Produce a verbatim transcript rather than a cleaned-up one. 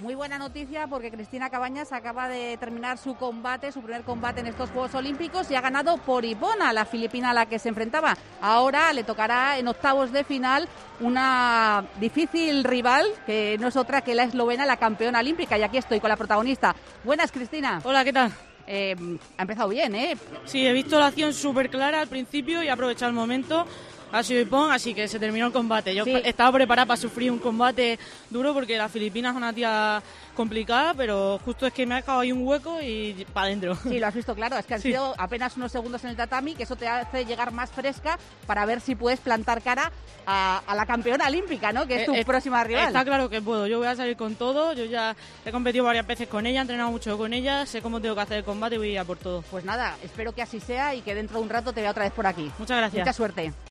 Muy buena noticia porque Cristina Cabañas acaba de terminar su combate, su primer combate en estos Juegos Olímpicos y ha ganado por Ipona, la filipina a la que se enfrentaba. Ahora le tocará en octavos de final una difícil rival que no es otra que la eslovena, la campeona olímpica. Y aquí estoy con la protagonista. Buenas, Cristina. Hola, ¿qué tal? Eh, ha empezado bien, ¿eh? Sí, he visto la acción súper clara al principio y he aprovechado el momento. Ha sido Ipon, así que se terminó el combate. Yo sí. estaba preparada para sufrir un combate duro porque la Filipina es una tía complicada, pero justo es que me ha dejado ahí un hueco y para adentro. Sí, lo has visto claro, es que han sí. sido apenas unos segundos en el tatami, que eso te hace llegar más fresca para ver si puedes plantar cara a, a la campeona olímpica, ¿no? Que es tu eh, próxima rival. Está claro que puedo, yo voy a salir con todo, yo ya he competido varias veces con ella, he entrenado mucho con ella, sé cómo tengo que hacer el combate y voy a ir a por todo. Pues nada, espero que así sea y que dentro de un rato te vea otra vez por aquí. Muchas gracias. Mucha suerte.